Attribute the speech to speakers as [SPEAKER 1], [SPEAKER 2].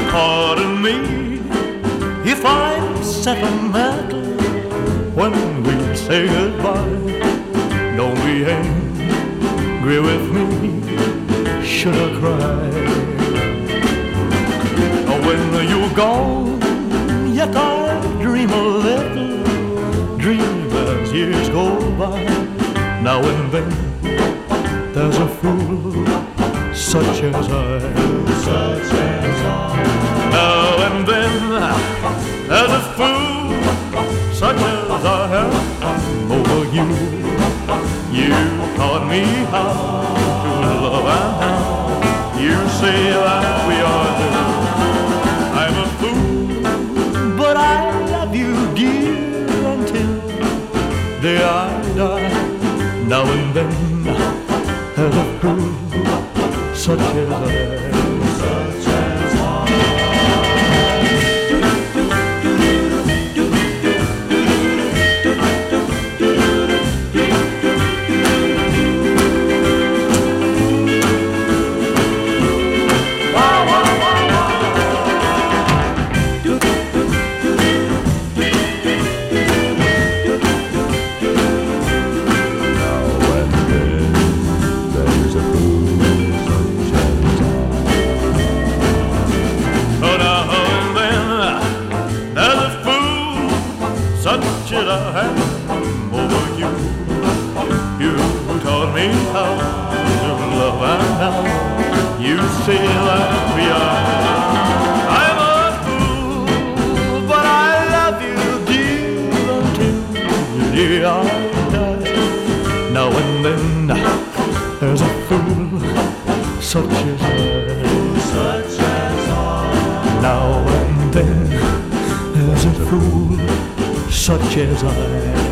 [SPEAKER 1] Pardon me if I'm sentimental when we say goodbye. Don't be angry with me, should I cry? When you're gone, yet I dream a little dream as years go by. Now and then there's a fool such as I. Now and then there's a fool such as I am over you. You taught me how to love, and now you say that we are two. I'm a fool, but I love you, dear, until day I die. Now and then there's a fool such as I. Such as I have over you. You taught me how to love, and now you say that we are. I'm a fool, but I love you, dear, until the day I die. Now and then there's a fool such as I. Now and then there's a fool such as I.